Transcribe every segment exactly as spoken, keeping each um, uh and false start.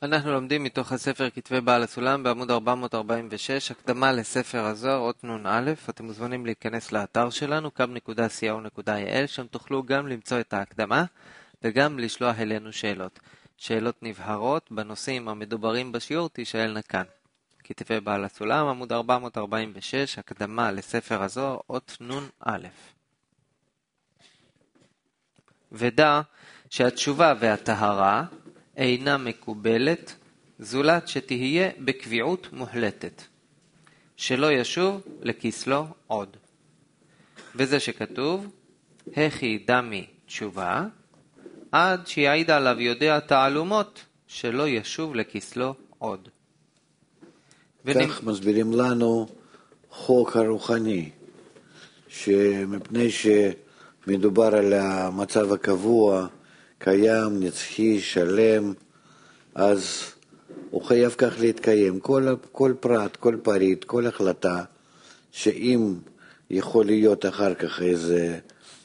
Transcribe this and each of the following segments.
אנחנו לומדים מתוך הספר כתבי בעל הסולם בעמוד ארבע מאות ארבעים ושש, הקדמה לספר הזוהר, אות נ"א. אתם מוזמנים להיכנס לאתר שלנו, קו נקודה סי או נקודה איי אל, שם תוכלו גם למצוא את ההקדמה וגם לשלוח אלינו שאלות. שאלות נבהרות בנושאים המדוברים בשיעור תישאלנה כאן. כתבי בעל הסולם, עמוד ארבע מאות ארבעים ושש, הקדמה לספר הזוהר, אות נ"א. ודע שהתשובה והטהרה אינה מקובלת, זולת שתהיה בקביעות מוחלטת, שלא ישוב לכסלו עוד. וזה שכתוב, הכי דמי תשובה, עד שיעיד עליו יודע תעלומות, שלא ישוב לכסלו עוד. כך מסבירים לנו חוק הרוחני, שמפני שמדובר על המצב הקבוע, קיים, נצחי, שלם, אז הוא חייב כך להתקיים. כל, כל פרט, כל פריט, כל החלטה, שאם יכול להיות אחר כך איזה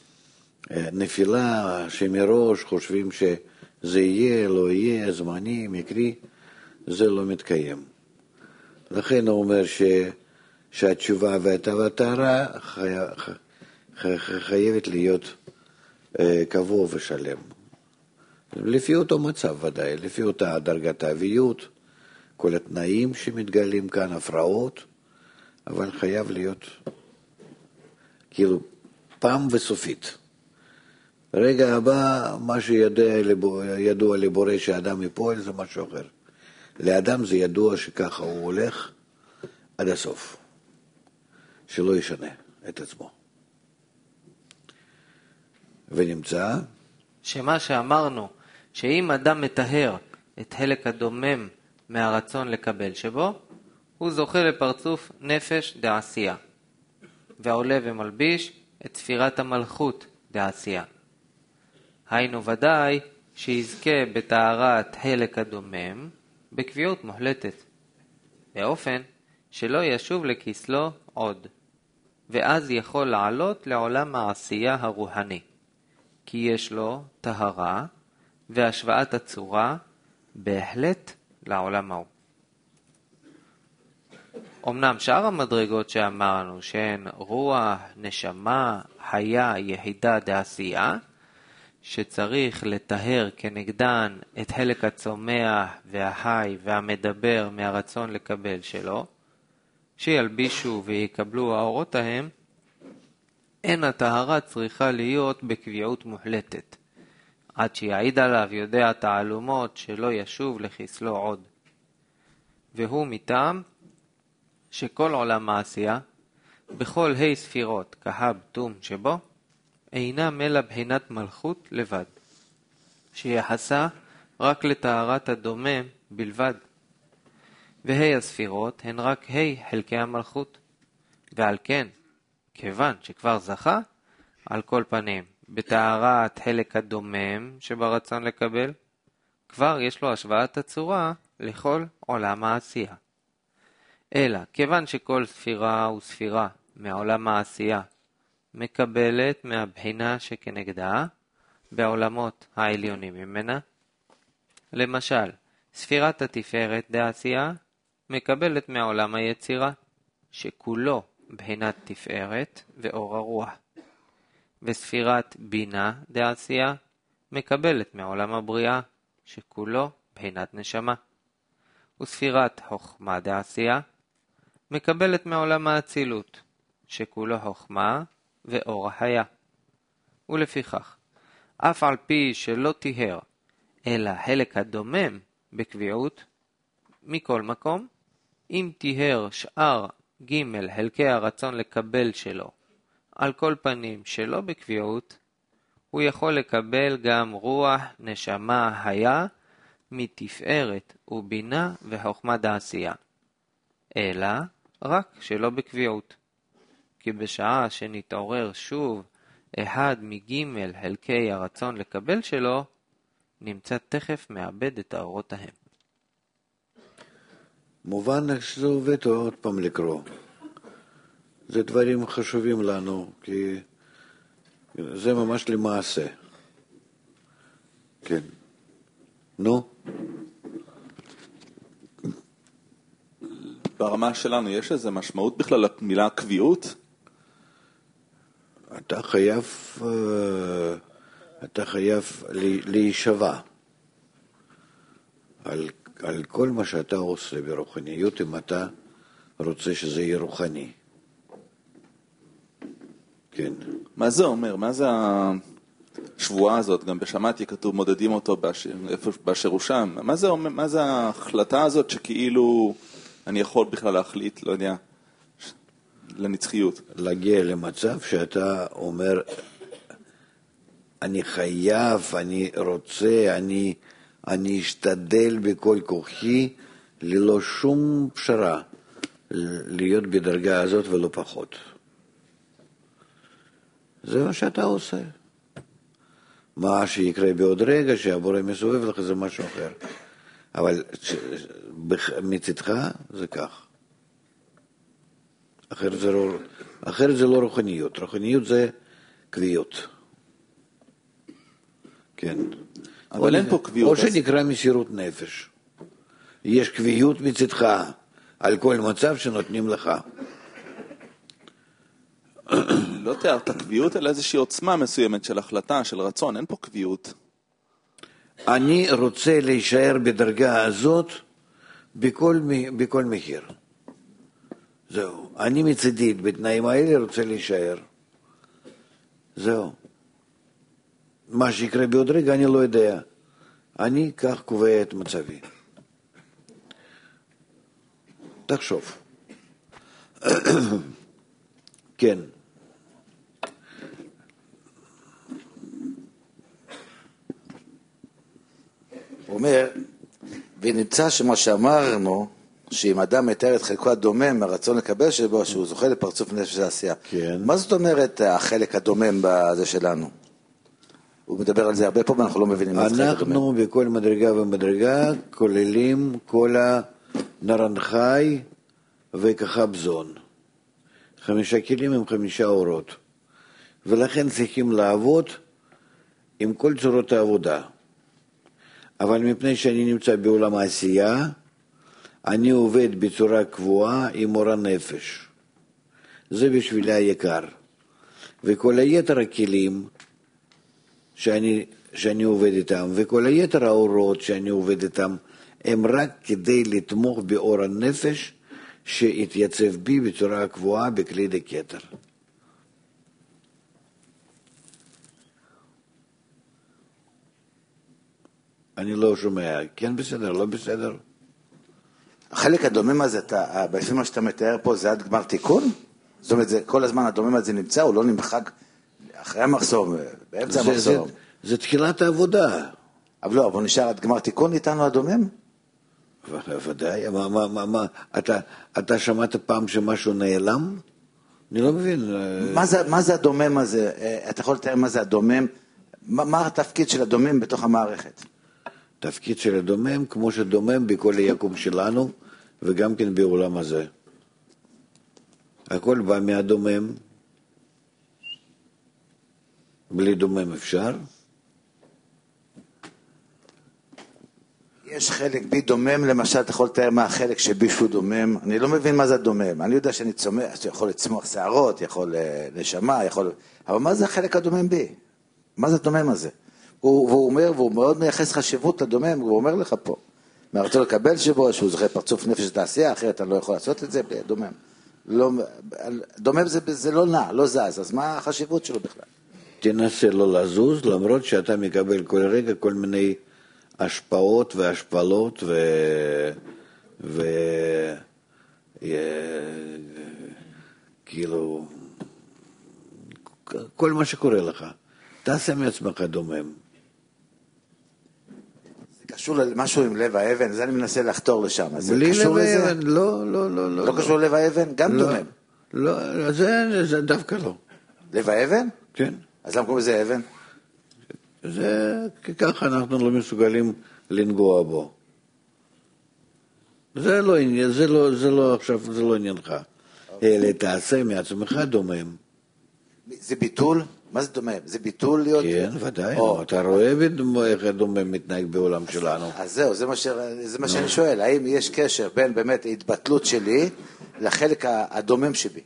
נפילה, שמראש חושבים שזה יהיה, לא יהיה, זמני, מקרי, זה לא מתקיים. לכן הוא אומר ש, שהתשובה והטהרה חי, חי, חייבת להיות קבוע ושלם. לפי אותו מצב ודאי, לפי אותה דרגת האביות, כל התנאים שמתגלים כאן, הפרעות, אבל חייב להיות כאילו פעם וסופית. רגע הבא, מה שידוע לבורא שאדם יפול זה משהו אחר. לאדם זה ידוע שככה הוא הולך עד הסוף, שלא ישנה את עצמו. ונמצא שמה שאמרנו, שאם אדם מטהר את חלק הדומם מהרצון לקבל שבו, הוא זוכה לפרצוף נפש דעשייה, ועולה ומלביש את ספירת המלכות דעשייה. היינו ודאי שיזכה בטהרת חלק הדומם בקביעות מוחלטת, באופן שלא ישוב לכסלו עוד, ואז יכול לעלות לעולם העשייה הרוחני, כי יש לו טהרה והשוואת הצורה בהחלט לעולם ההוא. אמנם שאר המדרגות שאמרנו שהן רוח, נשמה, חיה, יחידה, דעשייה, שצריך לטהר כנגדן את חלק הצומח והחי והמדבר מהרצון לקבל שלו, שילבישו ויקבלו האורות ההם, אין הטהרה צריכה להיות בקביעות מוחלטת, עד שיעיד עליו יודע תעלומות שלא ישוב לכסלו עוד. והוא מטעם שכל עולם העשייה, בכל ה' ספירות כהב תום שבו, אינה מלא בחינת מלכות לבד, שיחסה רק לטהרת הדומם בלבד. וה' הספירות הן רק ה' חלקי המלכות, ועל כן, כיוון שכבר זכה, על כל פנים, בטהרת חלק הדומם שברצון לקבל, כבר יש לו השוואת הצורה לכל עולם העשייה. אלא, כיוון שכל ספירה וספירה מעולם העשייה מקבלת מהבחינה שכנגדה בעולמות העליונים ממנה, למשל, ספירת התפארת דעשייה מקבלת מעולם היצירה, שכולו בחינת תפארת ואור הרוח. וספירת בינה דעשייה מקבלת מעולם הבריאה, שכולו בחינת נשמה. וספירת חוכמה דעשייה מקבלת מעולם האצילות, שכולו חוכמה ואור החיה. ולפיכך, אף על פי שלא תיהר, אלא חלק הדומם בקביעות, מכל מקום, אם תיהר שאר ג' חלקי הרצון לקבל שלו, על כל פנים שלא בקביעות, הוא יכול לקבל גם רוח, נשמה, היה, מתפארת ובינה וחוכמה דעשייה. אלא רק שלא בקביעות. כי בשעה שנתעורר שוב אחד מג' חלקי הרצון לקבל שלו, נמצא תכף מאבד את האורות ההם. מובן שזה עובד עוד פעם לקרוא. זה דברים חשובים לנו, כי זה ממש למעשה. כן. נו? ברמה שלנו יש איזה משמעות בכלל למילה קביעות? אתה חייב, אתה חייב להישבע על, על כל מה שאתה עושה ברוחניות, אם אתה רוצה שזה יהיה רוחני. כן. מה זה אומר? מה זה השבועה הזאת? גם בשמעתי כתוב מודדים אותו באשר, באשר הוא שם. מה זה אומר? מה זה ההחלטה הזאת שכאילו אני יכול בכלל להחליט, לא יודע, לנצחיות? להגיע למצב שאתה אומר, אני חייב, אני רוצה, אני, אני אשתדל בכל כוחי, ללא שום פשרה, להיות בדרגה הזאת ולא פחות. זה מה שאתה עושה. מה שיקרה בעוד רגע, שהבורא מסובב לך, זה משהו אחר. אבל מצדך זה כך. אחרת זה לא, אחרת זה לא רוחניות. רוחניות זה קביעות. כן. אבל אין פה קביעות. או שנקרא מסירות נפש. יש קביעות מצדך על כל מצב שנותנים לך. לא תיארת קביעות, אלא איזושהי עוצמה מסוימת של החלטה, של רצון. אין פה קביעות. אני רוצה להישאר בדרגה הזאת בכל, בכל מחיר. זהו. אני מצדי, בתנאים האלה רוצה להישאר. זהו. מה שיקרה בעוד רגע אני לא יודע. אני כך קובע את מצבי. תחשוב. כן. הוא אומר, ונמצא שמה שאמרנו, שאם אדם מתאר את חלקו הדומם, הרצון לקבל שבו, שהוא זוכה לפרצוף נפש העשייה. כן. מה זאת אומרת החלק הדומם בזה שלנו? הוא מדבר על זה הרבה פה, ואנחנו לא מבינים מה זה חלק הדומם. אנחנו בכל מדרגה ומדרגה כוללים כל הנרנחי וכחבזון. חמישה כלים עם חמישה אורות. ולכן צריכים לעבוד עם כל צורות העבודה. אבל מפני שאני נמצא בעולם העשייה, אני עובד בצורה קבועה עם אור הנפש. זה בשבילי היקר. וכל היתר הכלים שאני, שאני עובד איתם, וכל היתר האורות שאני עובד איתם, הם רק כדי לתמוך באור הנפש שהתייצב בי בצורה קבועה בכלי דקטר. אני לא שומע, כן בסדר, לא בסדר. החלק הדומם הזה, אתה, בעצם מה שאתה מתאר פה, זה עד גמר תיקון? זאת אומרת, זה, כל הזמן הדומם הזה נמצא, הוא לא נמחק אחרי המחסום, באמצע זה, המחסום. זה, זה תחילת העבודה. אבל לא, אבל הוא נשאר עד גמר תיקון איתנו הדומם? ודאי, מה, מה, מה, מה, אתה, אתה שמעת פעם שמשהו נעלם? אני לא מבין. מה זה, מה זה הדומם הזה? אתה יכול לתאר מה זה הדומם? מה, מה התפקיד של הדומם בתוך המערכת? תפקיד של הדומם, כמו שדומם בכל היקום שלנו, וגם כן בעולם הזה. הכל בא מהדומם. בלי דומם אפשר? יש חלק בי דומם, למשל, אתה יכול לתאר מה החלק שבי שהוא דומם. אני לא מבין מה זה הדומם. אני יודע שאני צומח, יכול לצמוח שערות, יכול לשמה, יכול... אבל מה זה החלק הדומם בי? מה זה הדומם הזה? הוא, והוא אומר, והוא מאוד מייחס חשיבות לדומם, הוא אומר לך פה, מהרצון לקבל שבו, שהוא זוכה פרצוף נפש תעשייה, אחרת אתה לא יכול לעשות את זה, דומם. לא, דומם זה, זה לא נע, לא זז, אז מה החשיבות שלו בכלל? תנסה לא לזוז, למרות שאתה מקבל כל רגע כל מיני השפעות והשפלות ו... ו... כאילו, כל מה שקורה לך. תעשה מעצמך דומם. זה קשור למשהו עם לב האבן, זה אני מנסה לחתור לשם. בלי לב האבן, לא, לא, לא. לא קשור ללב האבן? גם דומם. לא, זה דווקא לא. לב האבן? כן. אז למה קוראים לזה אבן? זה ככה אנחנו לא מסוגלים לנגוע בו. זה לא עניין, זה לא, זה לא עכשיו, זה לא עניינך. אלא תעשה מעצמך דומם. זה ביטול? מה זה דומם? זה ביטול להיות... כן, ודאי, או, נו, אתה רואה בדמו- איך הדומם מתנהג בעולם שלנו. אז זהו, זה מה, ש... זה מה שאני שואל, האם יש קשר בין באמת ההתבטלות שלי לחלק הדומם שבי?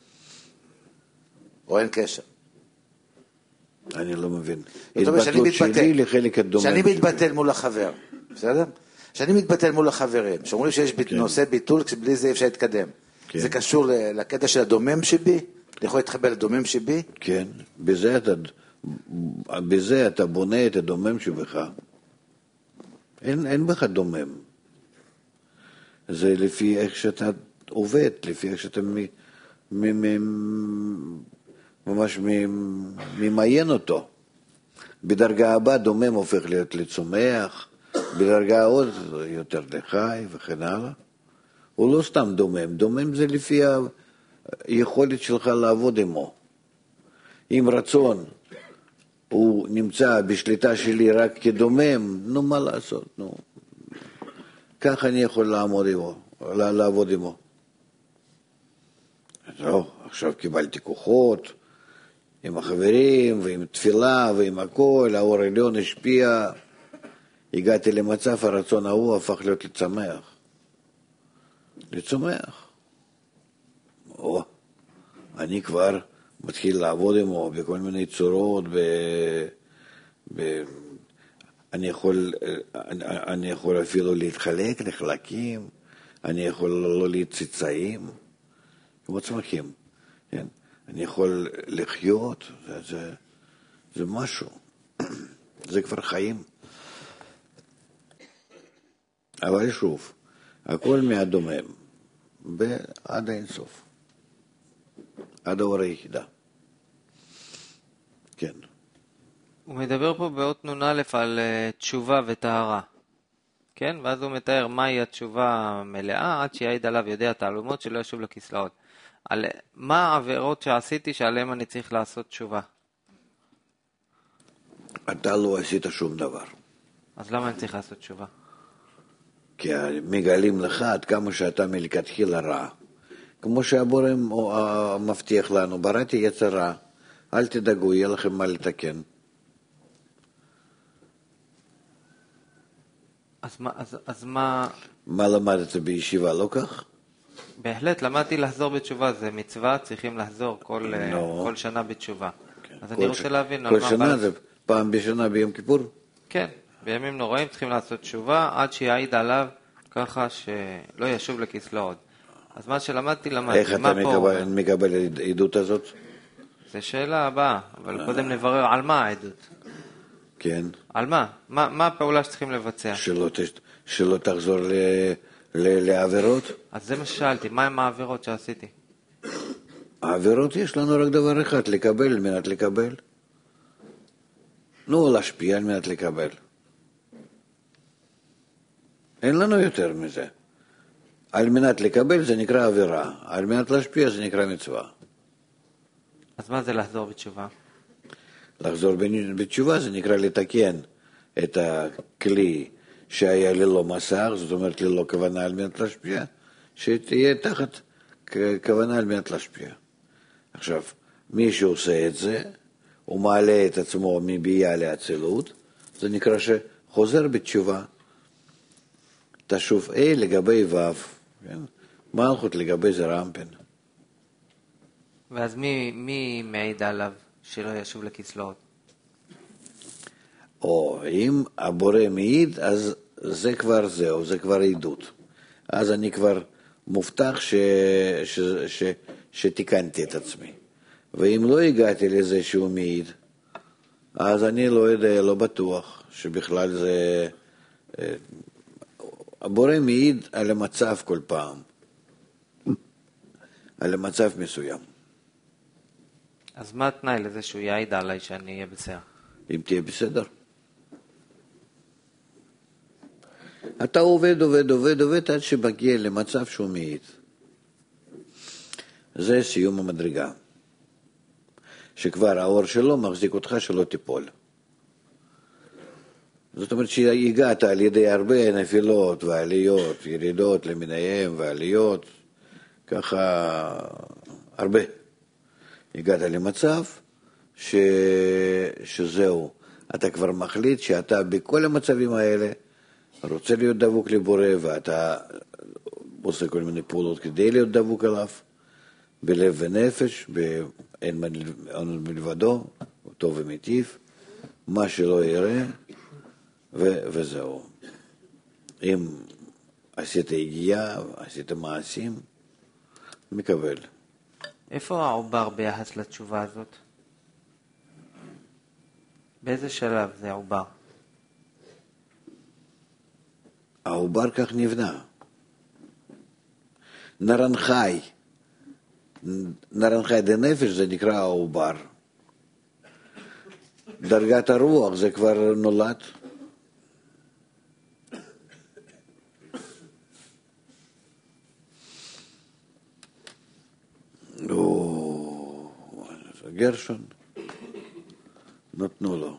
או אין קשר? אני לא מבין. זאת אומרת, שאני התבטלות שלי מתבטל. לחלק הדומם שאני שלי. מתבטל מול החבר, בסדר? שאני מתבטל מול החברים, שאומרים שיש ביט... כן. נושא ביטול, כשבלי זה אי אפשר להתקדם. כן. זה קשור ל- לקטע של הדומם שבי? אתה יכול להתחבר לדומם שבי? כן, בזה אתה, בזה אתה בונה את הדומם שבך. אין, אין בך דומם. זה לפי איך שאתה עובד, לפי איך שאתה מ, מ, מ, ממש מ, ממיין אותו. בדרגה הבאה דומם הופך להיות לצומח, בדרגה עוד יותר לחי וכן הלאה. הוא לא סתם דומם, דומם זה לפי היכולת שלך לעבוד עמו. אם רצון הוא נמצא בשליטה שלי רק כדומם, נו מה לעשות, נו. כך אני יכול לעמוד עמו, לעבוד עמו. זהו, עכשיו קיבלתי כוחות עם החברים ועם תפילה ועם הכל, האור העליון השפיע, הגעתי למצב הרצון ההוא הפך להיות לצמח. לצומח. או, אני כבר מתחיל לעבוד עמו בכל מיני צורות, ב, ב, אני, יכול, אני, אני יכול אפילו להתחלק לחלקים, אני יכול לא להציצאים, כמו צמחים, כן? אני יכול לחיות, זה, זה, זה משהו, זה כבר חיים. אבל שוב, הכל מהדומם, עד האינסוף, עד האור היחידה. כן. הוא מדבר פה באות נ"א על uh, תשובה וטהרה, כן? ואז הוא מתאר מהי התשובה המלאה, עד שיעיד עליו יודע תעלומות שלא ישוב לכסלאות. על מה העבירות שעשיתי שעליהם אני צריך לעשות תשובה? אתה לא עשית שום דבר. אז למה אני צריך לעשות תשובה? כי מגלים לך עד כמה שאתה מלכתחילה רע. כמו שהבורא מבטיח לנו, בראתי יצר רע, אל תדאגו, יהיה לכם מה לתקן. אז מה, אז, אז מה... מה למדת בישיבה, לא כך? בהחלט, למדתי לחזור בתשובה, זה מצווה, צריכים לחזור כל, no. כל שנה בתשובה. אז כל אני רוצה ש... להבין... כל מה שנה בא... זה פעם בשנה ביום כיפור? כן, בימים נוראים צריכים לעשות תשובה, עד שיעיד עליו ככה שלא ישוב לכסלאות. אז מה שלמדתי, למדתי. איך אתה מקבל, מקבל העדות הזאת? זו שאלה הבאה, אבל קודם נברר על מה העדות. כן. על מה? מה, מה הפעולה שצריכים לבצע? שלא, שלא תחזור ל, ל, לעבירות? אז זה מה ששאלתי, מה הם העבירות שעשיתי? העבירות יש לנו רק דבר אחד, לקבל על מנת לקבל. נו, להשפיע על מנת לקבל. אין לנו יותר מזה. על מנת לקבל זה נקרא עבירה, על מנת להשפיע זה נקרא מצווה. אז מה זה לחזור בתשובה? לחזור בתשובה זה נקרא לתקן את הכלי שהיה ללא מסך, זאת אומרת ללא כוונה על מנת להשפיע, שתהיה תחת כוונה על מנת להשפיע. עכשיו, מי שעושה את זה, הוא מעלה את עצמו מביאה לאצילות, זה נקרא שחוזר בתשובה. תשוב A לגבי ו', כן? מלכות לגבי זה רמפן. ואז מי, מי מעיד עליו שלא ישוב לכסלאות? או אם הבורא מעיד, אז זה כבר זהו, זה כבר עדות. אז אני כבר מובטח ש, ש, ש, שתיקנתי את עצמי. ואם לא הגעתי לזה שהוא מעיד, אז אני לא יודע, לא בטוח שבכלל זה... הבורא מעיד על המצב כל פעם, על המצב מסוים. אז מה התנאי לזה שהוא יעיד עליי שאני אהיה בסדר? אם תהיה בסדר. אתה עובד, עובד, עובד, עובד, עד שמגיע למצב שהוא מעיד. זה סיום המדרגה. שכבר האור שלו מחזיק אותך שלא תיפול. זאת אומרת שהגעת על ידי הרבה נפילות ועליות, ירידות למיניהם ועליות, ככה הרבה. הגעת למצב ש... שזהו, אתה כבר מחליט שאתה בכל המצבים האלה רוצה להיות דבוק לבורא, ואתה עושה כל מיני פעולות כדי להיות דבוק עליו, בלב ונפש, אין מלבדו, טוב ומיטיב, מה שלא יראה, ו... וזהו. אם עשית הגיעה, עשית מעשים, מקבל. איפה העובר ביחס לתשובה הזאת? באיזה שלב זה העובר? העובר כך נבנה. נרנחי, נרנחי דנפש זה נקרא העובר. דרגת הרוח זה כבר נולד. או, גרשון, נתנו לו.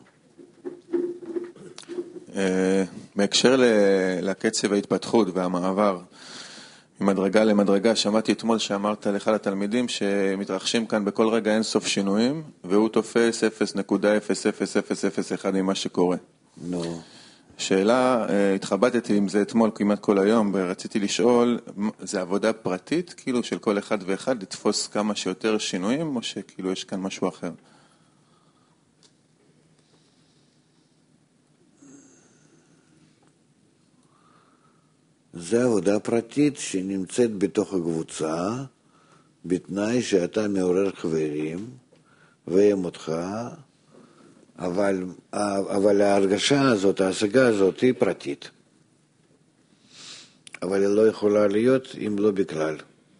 בהקשר לקצב ההתפתחות והמעבר ממדרגה למדרגה, שמעתי אתמול שאמרת לאחד התלמידים שמתרחשים כאן בכל רגע אין סוף שינויים, והוא תופס אפס נקודה אפס אפס אפס אפס אחד ממה שקורה. נו. שאלה, התחבטתי עם זה אתמול כמעט כל היום, ורציתי לשאול, זה עבודה פרטית, כאילו של כל אחד ואחד, לתפוס כמה שיותר שינויים, או שכאילו יש כאן משהו אחר? זה עבודה פרטית שנמצאת בתוך הקבוצה, בתנאי שאתה מעורר חברים, והם אותך, אבל, אבל ההרגשה הזאת, ההשגה הזאת היא פרטית. אבל היא לא יכולה להיות אם לא בכלל.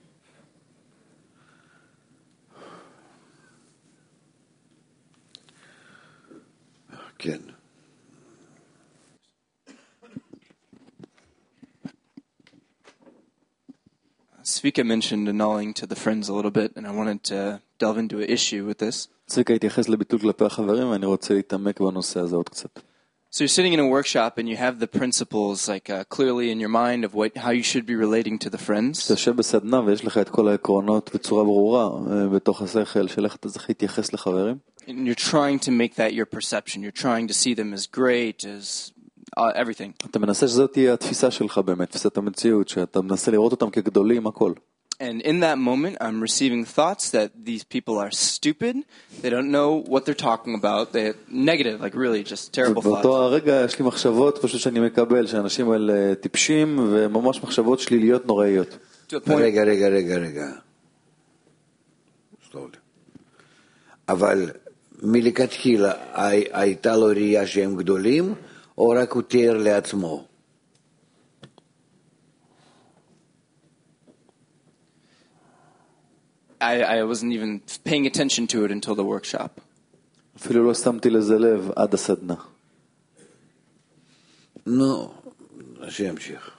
כן. Svika mentioned annulling to the friends a little bit, and I wanted to delve into an issue with this. צביקה התייחס לביטול כלפי החברים, ואני רוצה להתעמק בנושא הזה עוד קצת. So you're sitting in a workshop and you have the principles like uh, clearly in your mind of what, how you should be relating to the friends. אתה יושב בסדנה ויש לך את כל העקרונות בצורה ברורה בתוך השכל של איך אתה צריך להתייחס לחברים. And you're trying to make that your perception. You're trying to see them as great, as uh, everything. אתה מנסה שזאת תהיה התפיסה שלך באמת, תפיסת המציאות, שאתה מנסה לראות אותם כגדולים, הכל. And in that moment, I'm receiving thoughts that these people are stupid. They don't know what they're talking about. They're negative, like really just terrible thoughts. באותו הרגע יש לי מחשבות פשוט שאני מקבל, שאנשים האלה טיפשים וממש מחשבות שליליות נוראיות. רגע, רגע, רגע, רגע. אבל מלכתחילה הייתה לו ראייה שהם גדולים, או רק הוא תיאר לעצמו? I, I wasn't even paying attention to it until the workshop. אפילו לא שמתי לזה לב עד הסדנה. נו, שימשיך.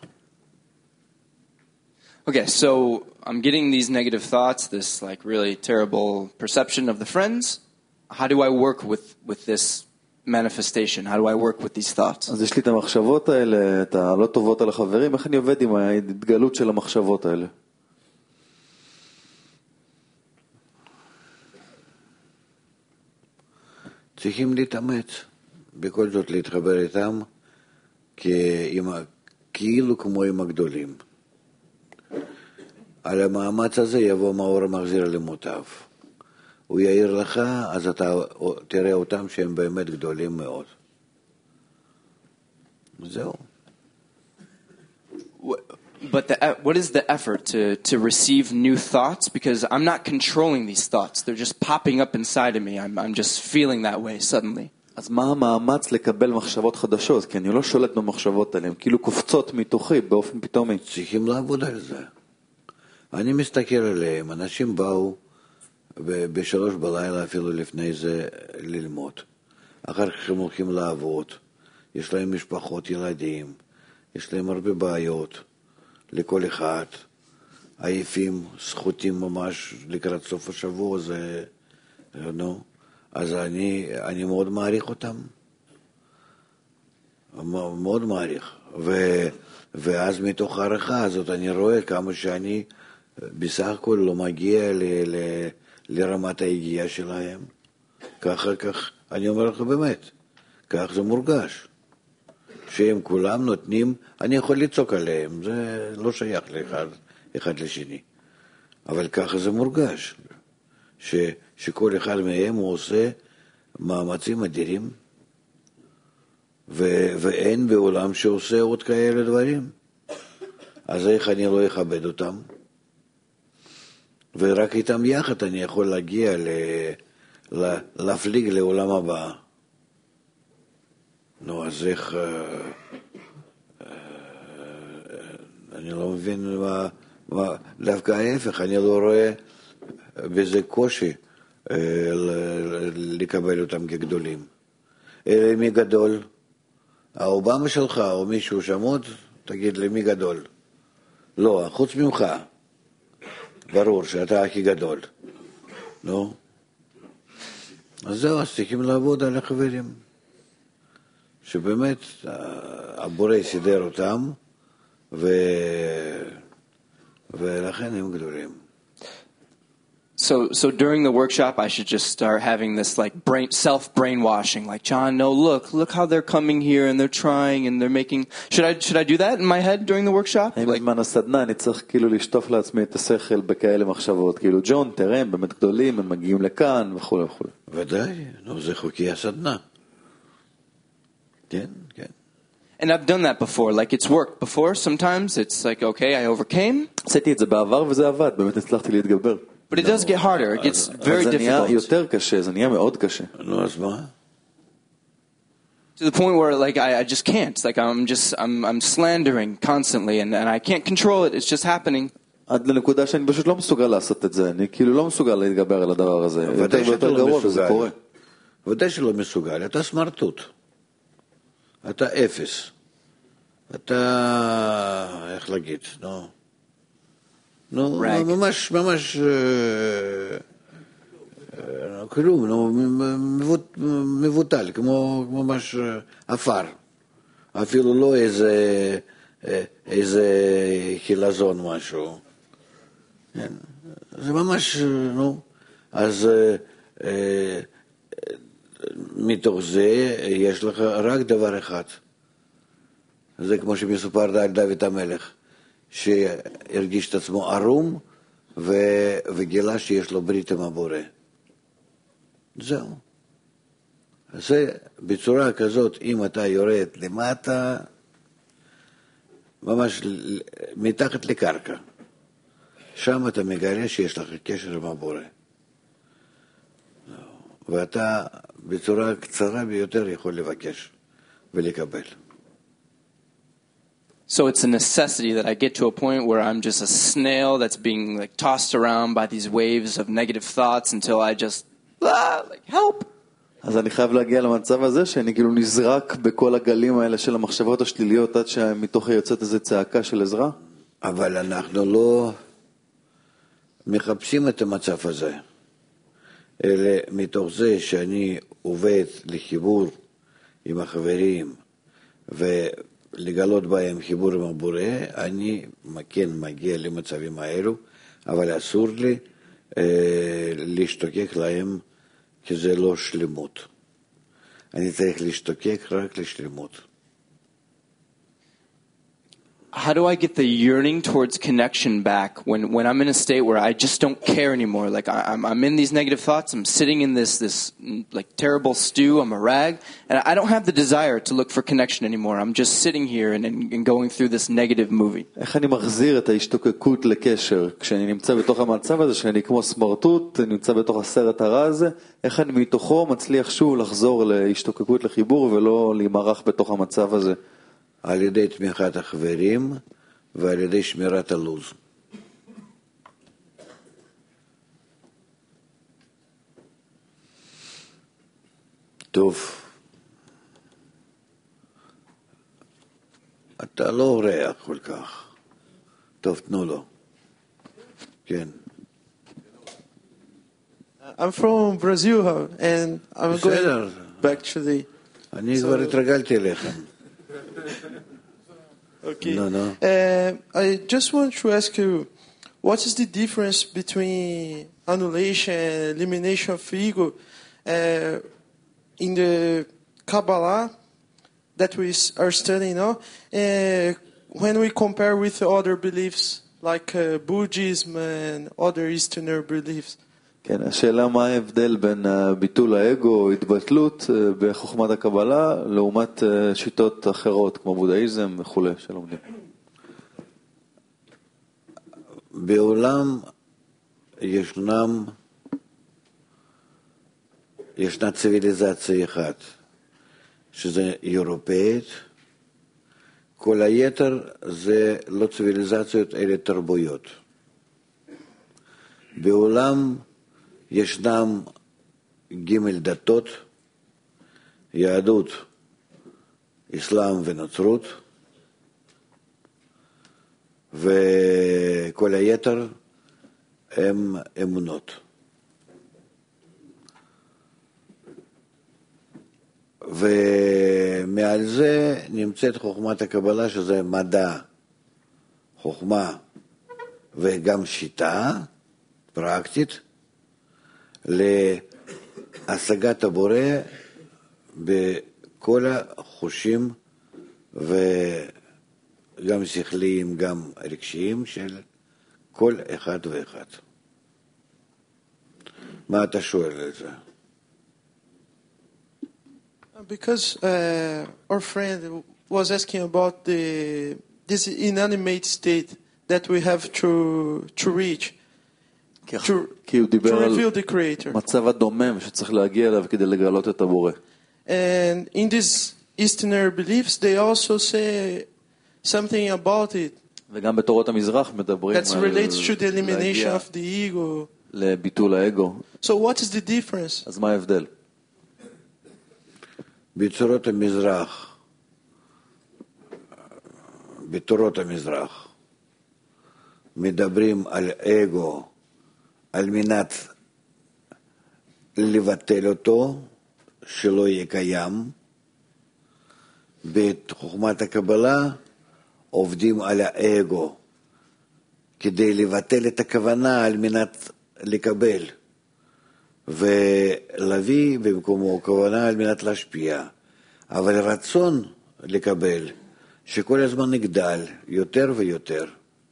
Okay, so I'm getting these negative thoughts, this like really terrible perception of the friends. How do I work with, with this manifestation? How do I work with these thoughts? אז יש לי את המחשבות האלה, את הלא טובות על החברים, איך אני עובד עם ההתגלות של המחשבות האלה? צריכים להתאמץ, בכל זאת להתחבר איתם, כאילו כמו עם הגדולים. על המאמץ הזה יבוא מאור המחזיר למוטב. הוא יעיר לך, אז אתה תראה אותם שהם באמת גדולים מאוד. זהו. But the, what is the effort to, to receive new thoughts? Because I'm not controlling these thoughts. They're just popping up inside of me. I'm, I'm just feeling that way suddenly. אז מה המאמץ לקבל מחשבות חדשות? כי אני לא שולט במחשבות עליהן, כאילו קופצות מתוכי באופן פתאומי. צריכים לעבוד על זה. אני מסתכל עליהם, אנשים באו בשלוש בלילה אפילו לפני זה ללמוד. אחר כך הם הולכים לעבוד. יש להם משפחות, ילדים. יש להם הרבה בעיות. לכל אחד, עייפים, זכותים ממש לקראת סוף השבוע, זה, נו, אז אני, אני מאוד מעריך אותם, מאוד מעריך, ו, ואז מתוך הערכה הזאת אני רואה כמה שאני בסך הכל לא מגיע ל, ל, לרמת ההגיעה שלהם, ככה, כך, אני אומר לך באמת, כך זה מורגש. שהם כולם נותנים, אני יכול לצעוק עליהם, זה לא שייך לאחד אחד לשני. אבל ככה זה מורגש, ש, שכל אחד מהם הוא עושה מאמצים אדירים, ו, ואין בעולם שעושה עוד כאלה דברים. אז איך אני לא אכבד אותם? ורק איתם יחד אני יכול להגיע, ל, ל, להפליג לעולם הבא. נו, אז איך... אני לא מבין מה... מה דווקא ההפך, אני לא רואה בזה קושי לקבל אותם כגדולים. אלא מי גדול? האובמה שלך או מישהו שמות? תגיד לי, מי גדול? לא, חוץ ממך. ברור שאתה הכי גדול. נו? אז זהו, אז צריכים לעבוד על החברים. שבאמת הבורא סידר אותם, ו... ולכן הם גדולים. So, so during the workshop, I should just start having this like brain, self-brainwashing, like, John, no, look, look how they're coming here and they're trying and they're making. Should I, should I do that in my head during the workshop? האם בזמן הסדנה אני צריך כאילו לשטוף לעצמי את השכל בכאלה מחשבות, כאילו, ג'ון, תראה, הם באמת גדולים, הם מגיעים לכאן וכו' וכו'. ודאי, נו, זה חוקי הסדנה. כן, כן. And I've done that before, like it's worked before. Sometimes it's like, okay, I overcame. עשיתי את זה בעבר וזה עבד, באמת הצלחתי להתגבר. But it does get harder. It gets very זה נהיה difficult. יותר קשה, זה נהיה מאוד קשה. נו, אז מה? To the point where like I, I just can't. Like I'm just I'm I'm slandering constantly and, and I can't control it. It's just happening. עד לנקודה שאני פשוט לא מסוגל לעשות את זה. אני כאילו לא מסוגל להתגבר על הדבר הזה. יותר ויותר גרוע וזה קורה. ודאי שלא מסוגל. אתה סמרטוט. אתה אפס. אתה, איך להגיד, נו. נו, ממש, ממש, כלום, נו, מבוטל, כמו ממש אפר. אפילו לא איזה, איזה חילזון משהו. זה ממש, נו, אז מתוך זה יש לך רק דבר אחד. זה כמו שמסופר על דוד המלך, שהרגיש את עצמו ערום ו... וגילה שיש לו ברית עם הבורא. זהו. זה בצורה כזאת, אם אתה יורד למטה, ממש מתחת לקרקע, שם אתה מגלה שיש לך קשר עם הבורא. ואתה בצורה קצרה ביותר יכול לבקש ולקבל. So it's a necessity that I get to a point where I'm just a snail that's being like tossed around by these waves of negative thoughts until I just ah, like help. אז אני חייב להגיע למצב הזה שאני כאילו נזרק בכל הגלים האלה של המחשבות השליליות עד שמתוכי יוצאת איזו צעקה של עזרה. אבל אנחנו לא מחפשים את המצב הזה. אלא מתוך זה שאני עובד לחיבור עם החברים ולגלות בהם חיבור עם הבורא, אני כן מגיע למצבים האלו, אבל אסור לי אה, להשתוקק להם, כי זה לא שלמות. אני צריך להשתוקק רק לשלמות. How do I get the yearning towards connection back when, when I'm in a state where I just don't care anymore? Like I, I'm, I'm in these negative thoughts. I'm sitting in this, this like terrible stew. I'm a rag. And I don't have the desire to look for connection anymore. I'm just sitting here and, and, and going through this negative movie. איך אני מחזיר את ההשתוקקות לקשר? כשאני נמצא בתוך המצב הזה, שאני כמו סמרטוט, אני נמצא בתוך הסרט הרע הזה, איך אני מתוכו מצליח שוב לחזור להשתוקקות לחיבור ולא להימרח בתוך המצב הזה? על ידי תמיכת החברים ועל ידי שמירת הלוז. טוב, אתה לא אורח כל כך. טוב, תנו לו. כן. I'm from Brazil and I'm going back to the... אני כבר התרגלתי אליכם. Okay. No, no. Uh, I just want to ask you, what is the difference between annihilation and elimination of ego? uh, in the Kabbalah that we s- are studying now, uh, when we compare with other beliefs like uh, Buddhism and other Easterner beliefs. כן, השאלה מה ההבדל בין ביטול האגו או התבטלות בחוכמת הקבלה לעומת שיטות אחרות כמו בודהיזם וכו' שלומדים. בעולם ישנם, ישנה ציוויליזציה אחת, שזה אירופאית, כל היתר זה לא ציוויליזציות, אלה תרבויות. בעולם ישנם ג' דתות, יהדות, אסלאם ונצרות, וכל היתר הם אמונות. ומעל זה נמצאת חוכמת הקבלה, שזה מדע, חוכמה וגם שיטה פרקטית להשגת הבורא בכל החושים וגם שכליים, גם רגשיים של כל אחד ואחד. מה אתה שואל על זה? Because uh, our friend was asking about the this inanimate state that we have to to reach, to, כי הוא to דיבר על reveal the Creator. מצב הדומם שצריך להגיע אליו כדי לגלות את הבורא. And in these Easterner beliefs, they also say something about it וגם בתורות המזרח מדברים that על relates to the elimination להגיע of the ego. לביטול האגו. So what is the difference? אז מה ההבדל? בתורות המזרח, בתורות המזרח, מדברים על אגו על מנת לבטל אותו, שלא יהיה קיים. בחוכמת הקבלה עובדים על האגו כדי לבטל את הכוונה על מנת לקבל, ולהביא במקומו כוונה על מנת להשפיע, אבל רצון לקבל שכל הזמן נגדל יותר ויותר.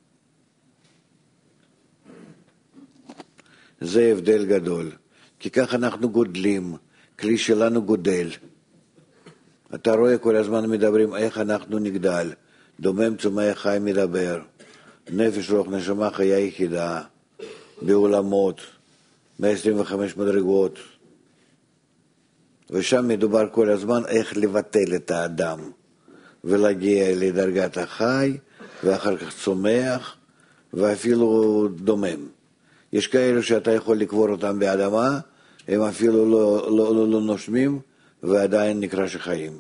זה הבדל גדול, כי כך אנחנו גודלים, כלי שלנו גודל. אתה רואה כל הזמן מדברים איך אנחנו נגדל, דומם צומח חי מדבר, נפש רוח נשמה חיה יחידה, בעולמות, מאה עשרים וחמש מדרגות, ושם מדובר כל הזמן איך לבטל את האדם ולהגיע לדרגת החי ואחר כך צומח ואפילו דומם. יש כאלה שאתה יכול לקבור אותם באדמה, הם אפילו לא, לא, לא, לא נושמים ועדיין נקרא שחיים.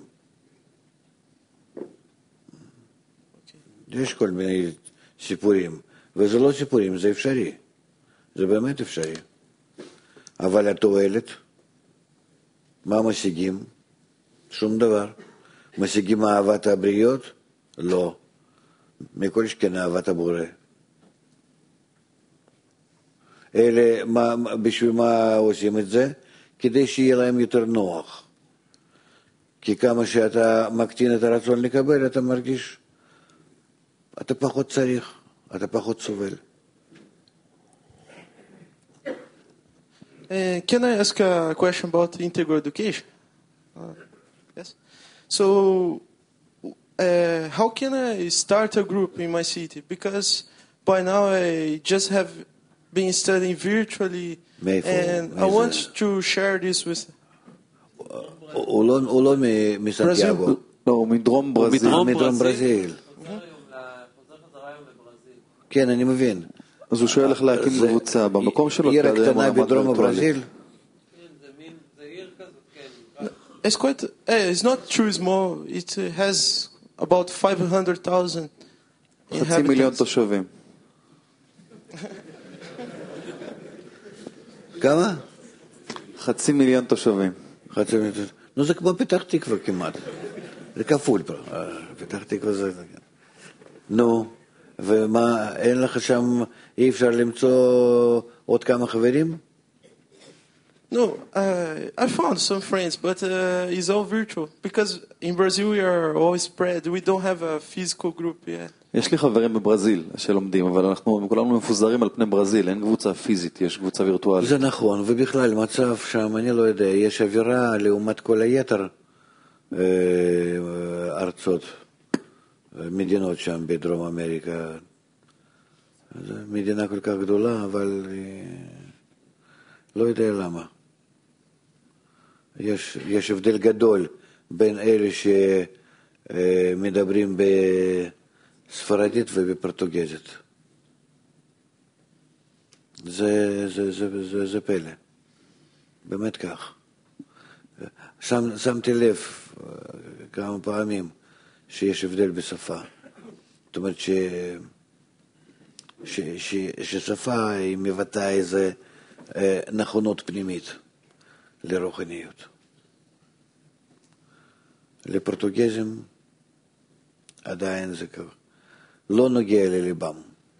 יש כל מיני סיפורים, וזה לא סיפורים, זה אפשרי, זה באמת אפשרי. אבל התועלת, מה משיגים? שום דבר. משיגים אהבת הבריות? לא. מכל שכן אהבת הבורא. אלה, מה, בשביל מה עושים את זה? כדי שיהיה להם יותר נוח. כי כמה שאתה מקטין את הרצון לקבל, אתה מרגיש, אתה פחות צריך, אתה פחות סובל. Uh, can I ask a question about integral education? Uh, yes. So, uh, how can I start a group in my city? Because by now I just have been studying virtually, and I want to share this with. הוא לא, הוא לא מסנטיאגו. לא, הוא מדרום ברזיל. מדרום ברזיל. כן, אני מבין. אז הוא שואל איך להקים קבוצה במקום שלו. עיר הקטנה בדרום ברזיל. It's quite. Uh, it's not too small. It uh, has about five hundred thousand חצי מיליון תושבים. כמה? חצי מיליון תושבים. חצי מיליון תושבים. נו, זה כמו פתח תקווה כמעט. זה כפול פה. פתח תקווה זה... נו, ומה, אין לך שם, אי אפשר למצוא עוד כמה חברים? No, uh, I found some friends, but uh, it's all virtual because in Brazil we are all spread. We don't have a physical group yet. יש לי חברים בברזיל שלומדים, אבל אנחנו כולנו מפוזרים על פני ברזיל, אין קבוצה פיזית, יש קבוצה וירטואלית. זה נכון, ובכלל מצב שם, אני לא יודע, יש אווירה לעומת כל היתר ארצות, מדינות שם בדרום אמריקה. זו מדינה כל כך גדולה, אבל לא יודע למה. יש, יש הבדל גדול בין אלה שמדברים בספרדית ובפורטוגזית. זה, זה, זה, זה, זה פלא. באמת כך. שם, שמתי לב כמה פעמים שיש הבדל בשפה. זאת אומרת ש, ש, ש, ששפה היא מבטאה איזה נכונות פנימית לרוחניות. לפורטוגזים עדיין זה כבר לא נוגע לליבם.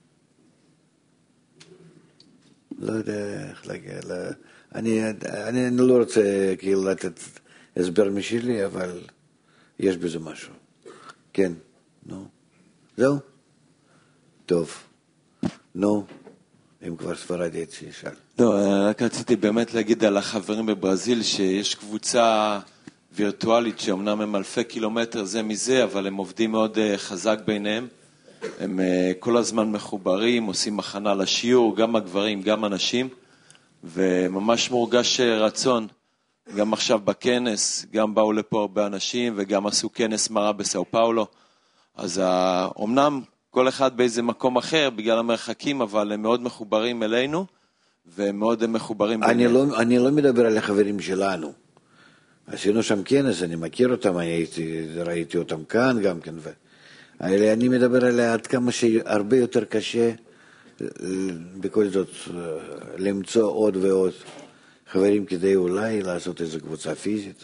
לא יודע איך להגיע, אני, אני, אני לא רוצה כאילו לתת הסבר משלי, אבל יש בזה משהו. כן, נו. זהו? טוב. נו, אם כבר ספרדית שישאל. לא, רק רציתי באמת להגיד על החברים בברזיל שיש קבוצה וירטואלית שאומנם הם אלפי קילומטר זה מזה, אבל הם עובדים מאוד חזק ביניהם. הם כל הזמן מחוברים, עושים הכנה לשיעור, גם הגברים, גם הנשים, וממש מורגש רצון. גם עכשיו בכנס, גם באו לפה הרבה אנשים, וגם עשו כנס מראה בסאו פאולו. אז אומנם כל אחד באיזה מקום אחר, בגלל המרחקים, אבל הם מאוד מחוברים אלינו, והם מאוד מחוברים אני לא, אני לא מדבר על החברים שלנו. עשינו שם כנס, אני מכיר אותם, אני הייתי, ראיתי אותם כאן גם כן, ו... אני מדבר על עד כמה שהרבה יותר קשה בכל זאת למצוא עוד ועוד חברים כדי אולי לעשות איזו קבוצה פיזית.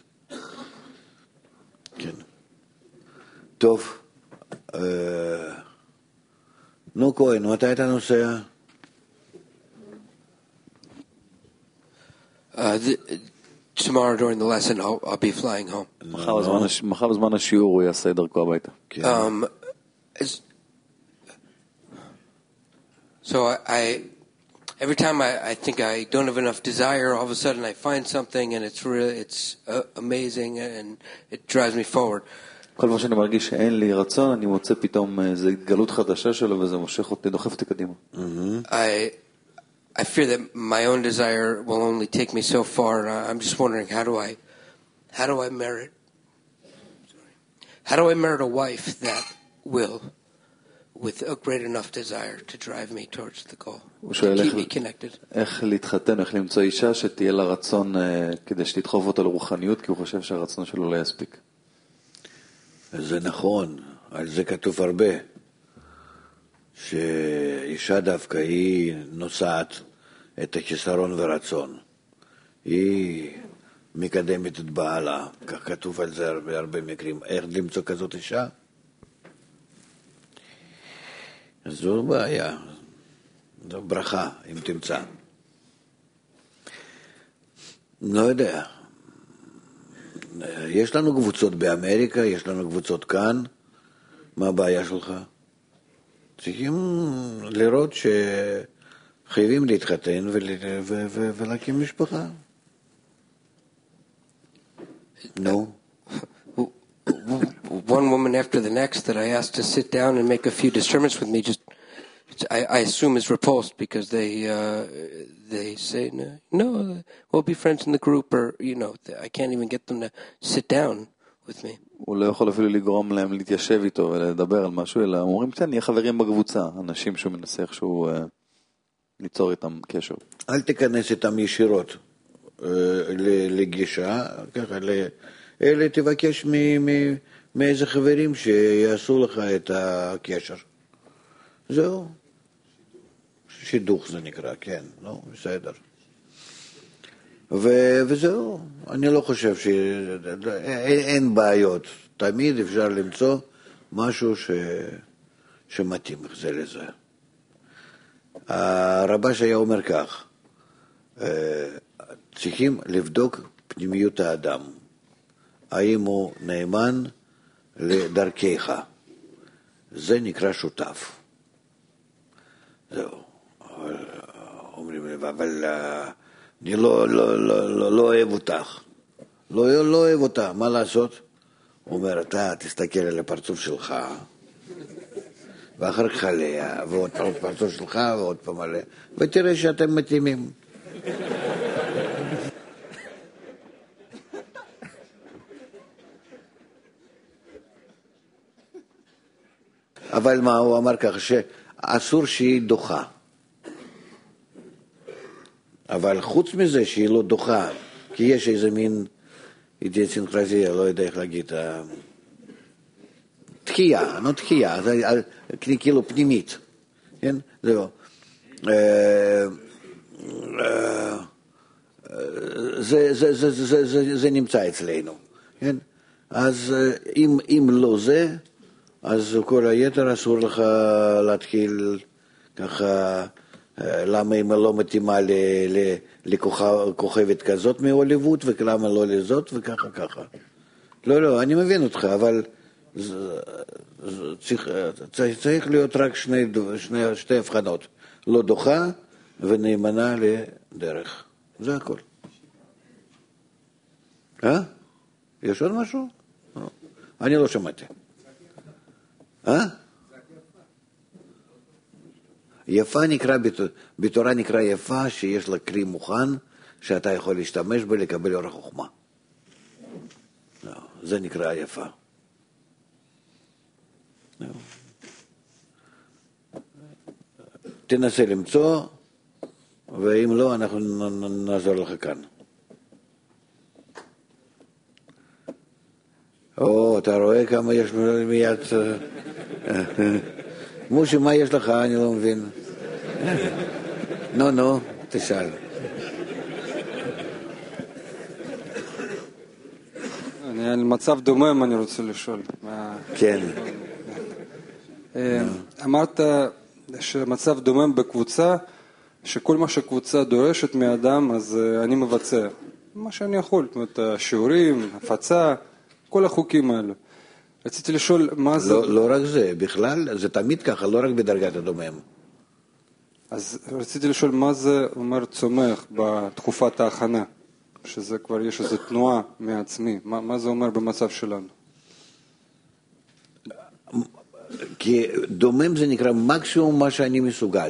כן. טוב. נו כהן, מתי אתה נוסע? Tomorrow during the lesson I'll, I'll be flying home. מחר בזמן השיעור הוא יעשה דרכו הביתה. Um, It's, so I, I every time I, I think I don't have enough desire, all of a sudden I find something and it's really it's uh, amazing and it drives me forward. כל מה שאני מרגיש שאין לי רצון, אני מוצא פתאום איזו התגלות חדשה שלו וזה מושך אותי, דוחף אותי קדימה. I I fear that my own desire will only take me so far, and I'm just wondering how do I how do I merit sorry, how do I merit a wife that will, with a great enough desire to drive me towards the goal, to keep me connected. איך להתחתן, איך למצוא אישה שתהיה לה רצון כדי שתדחוף אותו לרוחניות, כי הוא חושב שהרצון שלו לא יספיק. זה נכון, על זה כתוב הרבה, שאישה דווקא היא נוסעת את החיסרון ורצון. היא מקדמת את בעלה, כך כתוב על זה הרבה, הרבה מקרים. איך למצוא כזאת אישה? זו בעיה, זו ברכה, אם תמצא. לא יודע. יש לנו קבוצות באמריקה, יש לנו קבוצות כאן. מה הבעיה שלך? צריכים לראות שחייבים להתחתן ולהקים משפחה. נו. One woman after the next that I asked to sit down and make a few discernments with me, just I, I assume is repulsed because they uh, they say no, no, we'll be friends in the group, or you know, I can't even get them to sit down with me. הוא לא יכול אפילו לגרום להם להתיישב איתו ולדבר על משהו, אלא אומרים כן, נהיה חברים בקבוצה, אנשים שהוא מנסה איכשהו ליצור איתם קשר. אל תיכנס איתם ישירות לגישה, ככה, אלא תבקש מאיזה חברים שיעשו לך את הקשר. זהו. שידוך זה נקרא, כן, לא, בסדר. וזהו, אני לא חושב שאין בעיות. תמיד אפשר למצוא משהו ש... שמתאים זה לזה. הרבש היה אומר כך, צריכים לבדוק פנימיות האדם. האם הוא נאמן לדרכיך. זה נקרא שותף. זהו. אבל, אומרים לי, אבל אני לא, לא, לא, לא, לא אוהב אותך. לא, לא אוהב אותה, מה לעשות? הוא אומר, אתה תסתכל על הפרצוף שלך, ואחר כך עליה, ועוד פעם פרצוף שלך, ועוד פעם עליה, ותראה שאתם מתאימים. אבל מה, הוא אמר כך, שאסור שהיא דוחה. אבל חוץ מזה שהיא לא דוחה, כי יש איזה מין אידיוסינקרזיה, לא יודע איך להגיד, תחייה, לא תחייה, זה כאילו פנימית, כן? זהו. זה, זה, זה, זה, זה, זה נמצא אצלנו, כן? אז אם, אם לא זה, אז כל היתר אסור לך להתחיל ככה, למה אם לא מתאימה לכוכבת כזאת מהוליווד, ולמה לא לזאת, וככה ככה. לא, לא, אני מבין אותך, אבל צריך, צריך להיות רק שני, שני, שתי הבחנות. לא דוחה ונאמנה לדרך. זה הכל. אה? יש עוד משהו? אני לא שמעתי. אה? יפה נקרא, בתורה נקרא יפה שיש לה כלי מוכן שאתה יכול להשתמש בו לקבל אור החוכמה. זה נקרא יפה. תנסה למצוא, ואם לא, אנחנו נעזור לך כאן. או, אתה רואה כמה יש מיד... מושי, מה יש לך? אני לא מבין. נו, נו, תשאל. אני על מצב דומם אני רוצה לשאול. כן. אמרת שמצב דומם בקבוצה, שכל מה שקבוצה דורשת מאדם, אז אני מבצע. מה שאני יכול, זאת אומרת, השיעורים, הפצה, כל החוקים האלו. רציתי לשאול מה זה... לא, לא רק זה, בכלל זה תמיד ככה, לא רק בדרגת הדומם. אז רציתי לשאול מה זה אומר צומח בתקופת ההכנה, שזה כבר יש איזו תנועה מעצמי, מה, מה זה אומר במצב שלנו? כי דומם זה נקרא מקסימום מה שאני מסוגל.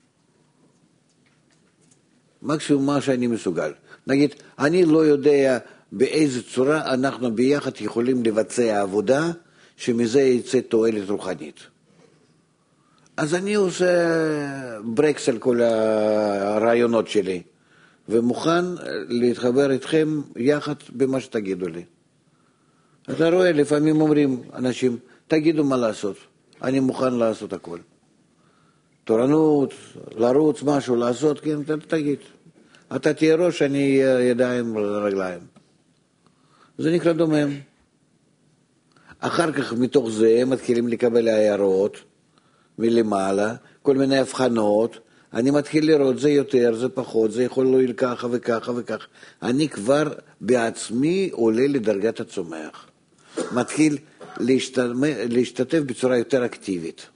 מקסימום מה שאני מסוגל. נגיד, אני לא יודע באיזה צורה אנחנו ביחד יכולים לבצע עבודה שמזה יצא תועלת רוחנית. אז אני עושה ברקס על כל הרעיונות שלי, ומוכן להתחבר איתכם יחד במה שתגידו לי. אתה רואה, לפעמים אומרים אנשים, תגידו מה לעשות, אני מוכן לעשות הכל. תורנות, לרוץ משהו, לעשות, כן, תגיד. אתה תהיה ראש, אני ידיים רגליים. זה נקרא דומם. אחר כך מתוך זה מתחילים לקבל הערות מלמעלה, כל מיני הבחנות, אני מתחיל לראות זה יותר, זה פחות, זה יכול להועיל ככה וככה וככה. אני כבר בעצמי עולה לדרגת הצומח. מתחיל להשתתף בצורה יותר אקטיבית.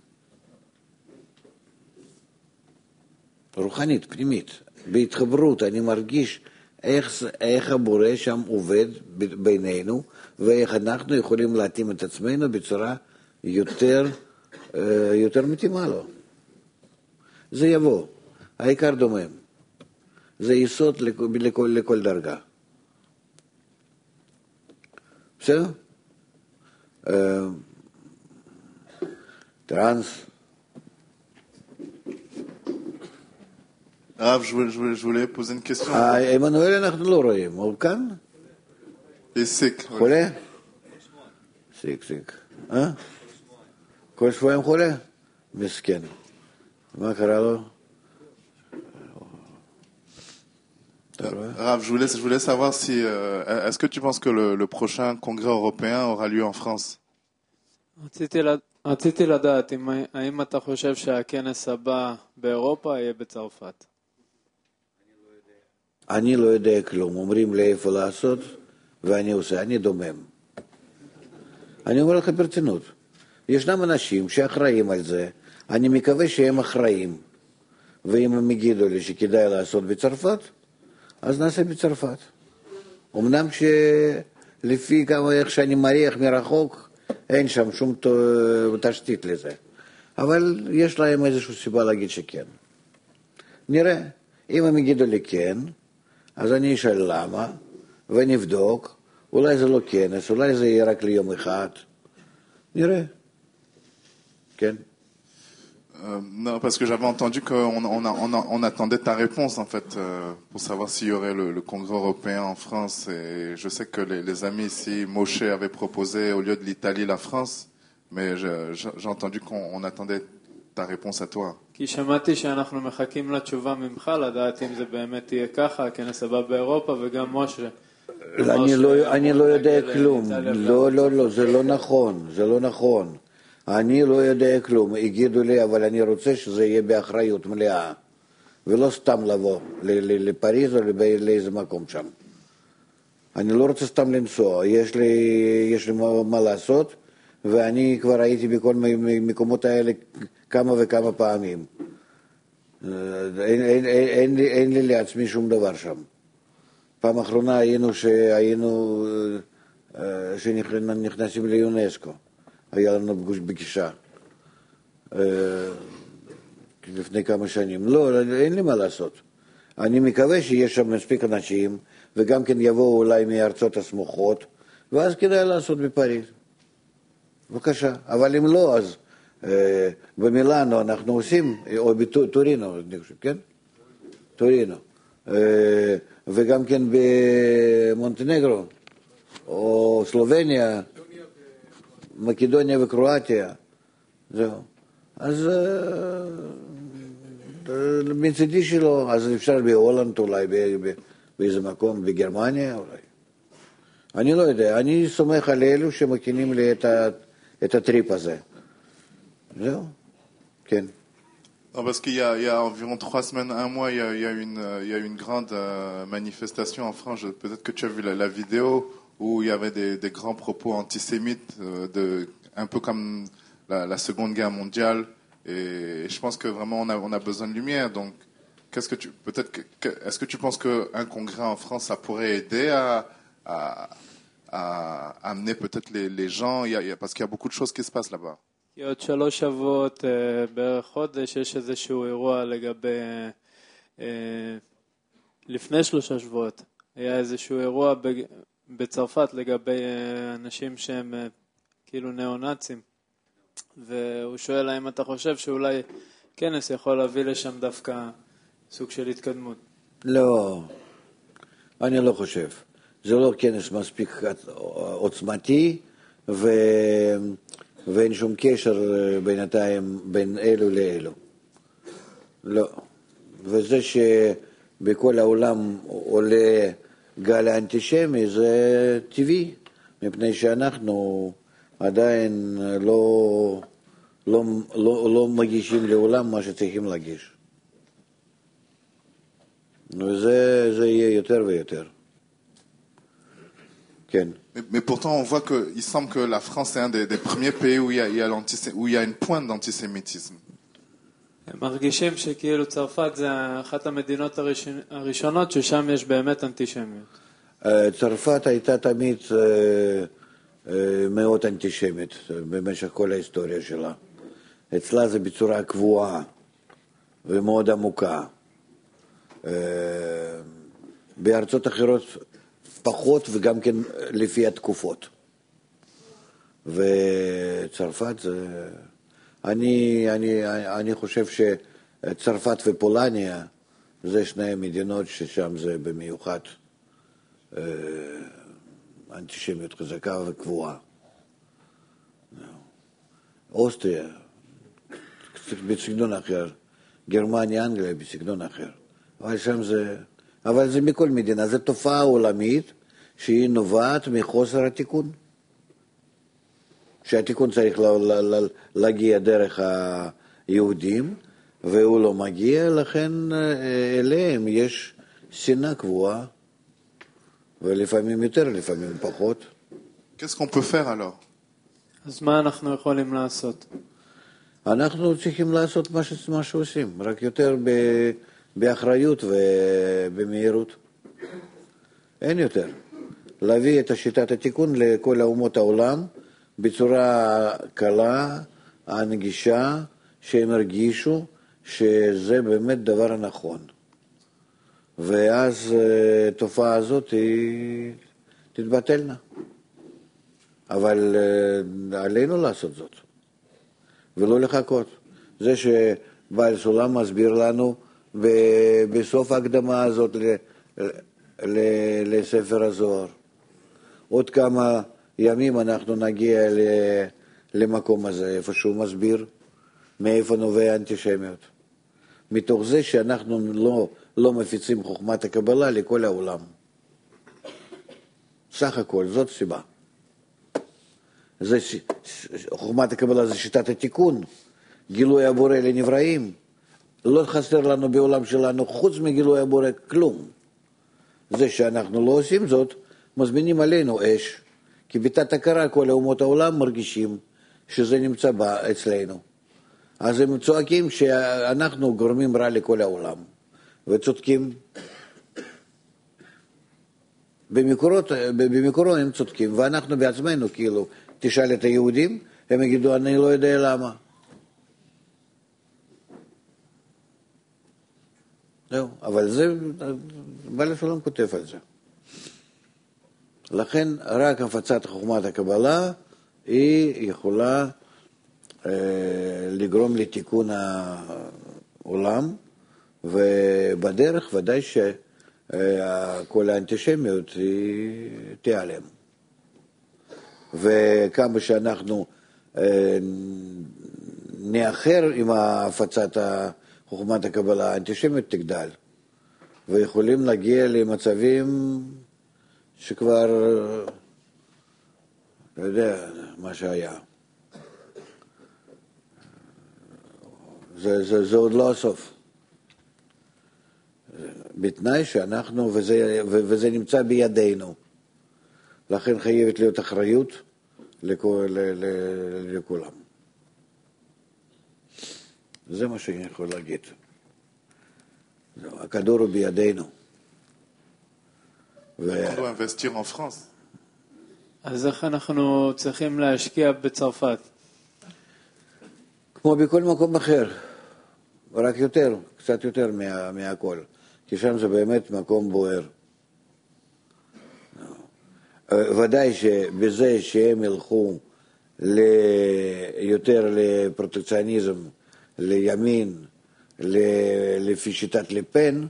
רוחנית, פנימית. בהתחברות אני מרגיש איך, איך הבורא שם עובד בינינו, ואיך אנחנו יכולים להתאים את עצמנו בצורה יותר, יותר מתאימה לו. זה יבוא. העיקר דומם. זה יסוד לכל, לכל, לכל דרגה. בסדר? טרנס. Rav, je voulais, je, voulais, je voulais poser une question. Emmanuel, אנחנו לא רואים. הוא כאן? סיק. חולה? סיק, סיק. אה? כל שבועיים חולה? מסכן. מה קרה לו? Rav, je voulais, je voulais savoir si... Euh, est-ce que tu penses que le, le prochain congrès européen aura lieu en France? רציתי לדעת, האם אתה חושב שהכנס הבא באירופה יהיה בצרפת? אני לא יודע כלום, אומרים לי איפה לעשות, ואני עושה, אני דומם. אני אומר לכם ברצינות, ישנם אנשים שאחראים על זה, אני מקווה שהם אחראים, ואם הם יגידו לי שכדאי לעשות בצרפת, אז נעשה בצרפת. אמנם שלפי כמה איך שאני מריח מרחוק, אין שם שום תשתית לזה. אבל יש להם איזושהי סיבה להגיד שכן. נראה, אם הם יגידו לי כן, אז אני אשאל למה, ונבדוק, אולי זה לא כנס, אולי זה יהיה רק ליום אחד. נראה. כן. Euh, non, parce que j'avais entendu qu'on on, on, on attendait ta réponse en fait euh, pour savoir s'il y aurait le, le Congrès européen en France. Et je sais que les, les amis ici, Moshe avait proposé au lieu de l'Italie la France, mais je, je, j'ai entendu qu'on on attendait ta réponse à toi. כי שמעתי שאנחנו מחכים לתשובה ממך, לדעת אם זה באמת יהיה ככה, הכנס הבא באירופה, וגם משה. אני לא, אני לא יודע כלום. לא, לא, לא, זה לא נכון, זה לא נכון. אני לא יודע כלום, הגידו לי, אבל אני רוצה שזה יהיה באחריות מלאה, ולא סתם לבוא לפריז או לאיזה מקום שם. אני לא רוצה סתם לנסוע, יש לי, יש לי מה, מה לעשות, ואני כבר הייתי בכל מקומות האלה כמה וכמה פעמים. אין, אין, אין, לי, אין לי לעצמי שום דבר שם. פעם אחרונה היינו שהיינו, שנכנסים ליונסקו. היה לנו פגישה לפני כמה שנים. לא, אין לי מה לעשות. אני מקווה שיש שם מספיק אנשים, וגם כן יבואו אולי מארצות הסמוכות, ואז כדאי לעשות בפריז. בבקשה. אבל אם לא, אז במילאנו אנחנו עושים, או בטורינו, אני חושב, כן? טורינו. וגם כן במונטנגרו, או סלובניה, מקדוניה וקרואטיה. זהו. אז מצדי שלו, אז אפשר בהולנד אולי, באיזה מקום, בגרמניה אולי. אני לא יודע, אני סומך על אלו שמכינים לי את הטריפ הזה. זהו. כן. Non, parce qu'il y a, il y a environ trois semaines, un mois, il y a, il y a, une, il y a une grande euh, manifestation en France. Peut-être que tu as vu la, la vidéo où il y avait des, des grands propos antisémites, euh, de, un peu comme la, la Seconde Guerre mondiale. Et, et je pense que vraiment on a, on a besoin de lumière. Donc, qu'est-ce que tu, peut-être, que, que, est-ce que tu penses qu'un congrès en France, ça pourrait aider à, à, à, à amener peut-être les, les gens, il y a, il y a, parce qu'il y a beaucoup de choses qui se passent là-bas. כי עוד שלוש שבועות, בערך חודש, יש איזשהו אירוע לגבי, לפני שלושה שבועות, היה איזשהו אירוע בצרפת לגבי אנשים שהם כאילו נאו-נאצים, והוא שואל האם אתה חושב שאולי כנס יכול להביא לשם דווקא סוג של התקדמות. לא, אני לא חושב. זה לא כנס מספיק עוצמתי, ו... ואין שום קשר בינתיים בין אלו לאלו. לא. וזה שבכל העולם עולה גל האנטישמי זה טבעי, מפני שאנחנו עדיין לא, לא, לא, לא מגישים לעולם מה שצריכים להגיש. וזה זה יהיה יותר ויותר. כן. Mais, mais pourtant, on voit qu'il semble que la France est un des, des premiers pays où il y a, il y a où il y a une pointe d'antisémitisme. הם מרגישים שכאילו צרפת זה אחת המדינות הראשונות ששם יש באמת אנטישמיות. צרפת הייתה תמיד מאוד אנטישמית במשך כל ההיסטוריה שלה. אצלה זה בצורה קבועה ומאוד עמוקה. בארצות אחרות פחות וגם כן לפי התקופות. וצרפת זה... אני, אני, אני חושב שצרפת ופולניה זה שני מדינות ששם זה במיוחד אנטישמיות חזקה וקבועה. אוסטריה, בסגנון אחר. גרמניה, אנגליה, בסגנון אחר. אבל שם זה... אבל זה מכל מדינה, זו תופעה עולמית שהיא נובעת מחוסר התיקון. שהתיקון צריך להגיע דרך היהודים, והוא לא מגיע, לכן אליהם יש שנאה קבועה, ולפעמים יותר, לפעמים פחות. Qu'est-ce qu'on peut faire alors? אז מה אנחנו יכולים לעשות? אנחנו צריכים לעשות מה, ש... מה שעושים, רק יותר ב... באחריות ובמהירות. אין יותר. להביא את שיטת התיקון לכל אומות העולם בצורה קלה, הנגישה, שהם הרגישו שזה באמת דבר הנכון. ואז התופעה הזאת היא תתבטלנה. אבל עלינו לעשות זאת, ולא לחכות. זה שבעל סולם מסביר לנו בסוף ההקדמה הזאת לספר הזוהר. עוד כמה ימים אנחנו נגיע למקום הזה, איפה שהוא מסביר מאיפה נובע האנטישמיות. מתוך זה שאנחנו לא, לא מפיצים חוכמת הקבלה לכל העולם. סך הכל, זאת סיבה. זה, חוכמת הקבלה זה שיטת התיקון, גילוי הבורא לנבראים. לא חסר לנו בעולם שלנו חוץ מגילוי הבורא כלום. זה שאנחנו לא עושים זאת, מזמינים עלינו אש, כי בתת הכרה כל אומות העולם מרגישים שזה נמצא בה אצלנו. אז הם צועקים שאנחנו גורמים רע לכל העולם, וצודקים. במקורות, במקורות הם צודקים, ואנחנו בעצמנו כאילו, תשאל את היהודים, הם יגידו, אני לא יודע למה. זהו, אבל זה, בעל הסולם כותב על זה. לכן רק הפצת חוכמת הקבלה היא יכולה אה, לגרום לתיקון העולם, ובדרך ודאי שכל האנטישמיות היא תיעלם. וכמה שאנחנו אה, נאחר עם הפצת חוכמת הקבלה, האנטישמיות תגדל, ויכולים להגיע למצבים שכבר, לא יודע, מה שהיה. זה, זה, זה עוד לא הסוף. בתנאי שאנחנו, וזה, וזה נמצא בידינו. לכן חייבת להיות אחריות לכול, לכולם. זה מה שאני יכול להגיד. הכדור הוא בידינו. אז איך אנחנו צריכים להשקיע בצרפת? כמו בכל מקום אחר, רק יותר, קצת יותר מה, מהכל. כי שם זה באמת מקום בוער. ודאי שבזה שהם ילכו יותר לפרוטקציוניזם, לימין, לפי שיטת לפן,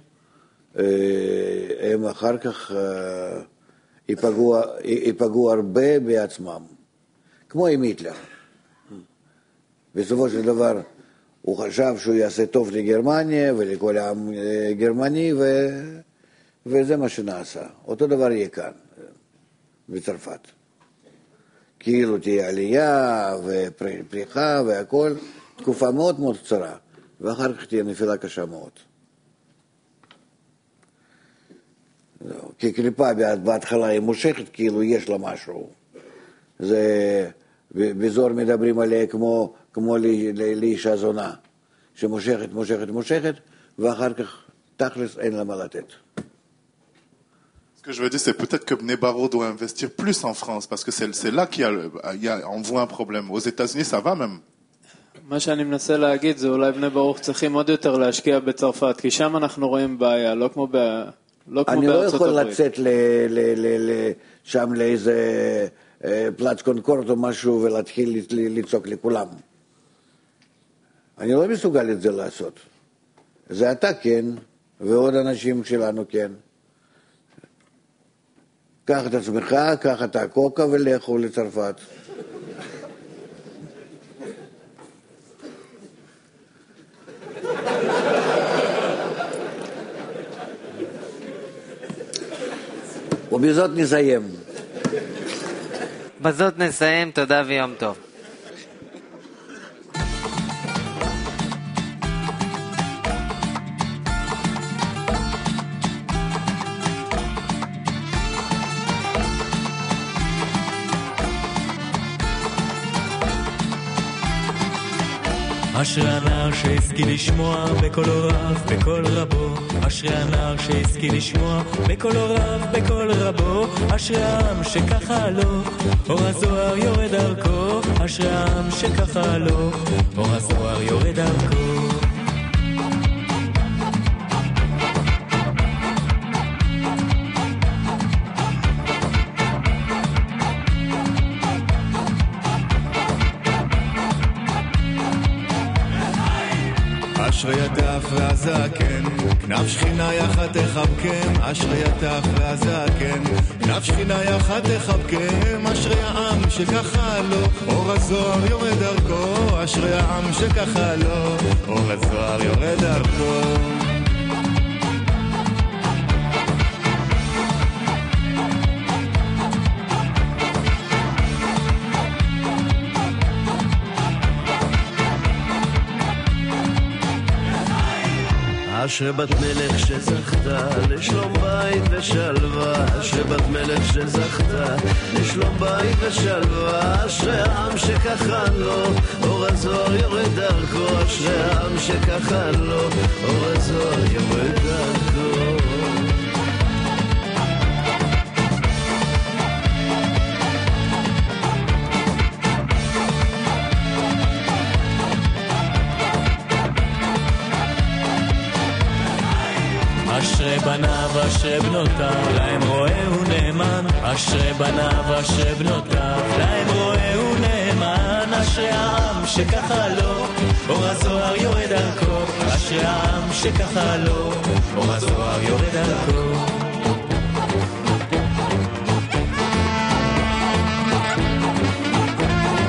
הם אחר כך ייפגעו, ייפגעו הרבה בעצמם, כמו עם היטלר. בסופו של דבר הוא חשב שהוא יעשה טוב לגרמניה ולכל העם גרמני, ו... וזה מה שנעשה. אותו דבר יהיה כאן, בצרפת. כאילו תהיה עלייה ופריחה והכל, תקופה מאוד מאוד קצרה, ואחר כך תהיה נפילה קשה מאוד. כי קליפה בהתחלה היא מושכת, כאילו יש לה משהו. זה, בזור מדברים עליה כמו, כמו לאישה זונה, שמושכת, מושכת, מושכת, ואחר כך תכלס אין לה מה לתת. Ce que je veux dire, c'est peut-être que Bnei Baro doit investir plus en France, parce que c'est, c'est là qu'il y a, il y a, on voit un problème. Aux États-Unis, ça va même. מה שאני מנסה להגיד זה אולי בני ברוך צריכים עוד יותר להשקיע בצרפת, כי שם אנחנו רואים בעיה, לא כמו, ב... לא כמו אני בארצות לא יכול הברית. לצאת ל... ל... ל... ל... שם לאיזה פלאץ קונקורד או משהו ולהתחיל לצעוק לכולם. אני לא מסוגל את זה לעשות. זה אתה כן, ועוד אנשים שלנו כן. קח את עצמך, קח את הקוקה ולכו לצרפת. ובזאת נסיים. בזאת נסיים, תודה ויום טוב. אשרי הנער שהשכיל לשמוע בקול רב, בקול רבו. אשרי הנער שהשכיל לשמוע בקול רב, בקול רבו. אשרי העם שככה לו, אור הזוהר יורד דרכו. אשרי העם שככה לו, אור הזוהר יורד דרכו. אשרי הטף והזקן, כנף שכינה יחד תחבקם. אשרי הטף והזקן, כנף שכינה יחד תחבקם. אשרי העם שככה לו, אור הזוהר יורד דרכו. אשרי העם שככה לו, אור הזוהר יורד דרכו. אשרי בת מלך שזכתה לשלום בית ושלווה. אשרי בת מלך שזכתה לשלום בית ושלווה. אשרי העם שככה לו, אור הזוהר יורד דרכו. אשרי העם שככה לו, אור הזוהר יורד דרכו. אשרי בניו אשרי בנותיו, להם רואה הוא נאמן. אשרי בניו אשרי בנותיו, להם רואה הוא נאמן. אשרי העם שככה לו, אור הזוהר יורד דרכו. אשרי העם שככה לו, אור הזוהר יורד דרכו.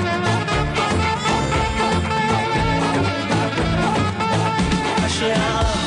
אשרי העם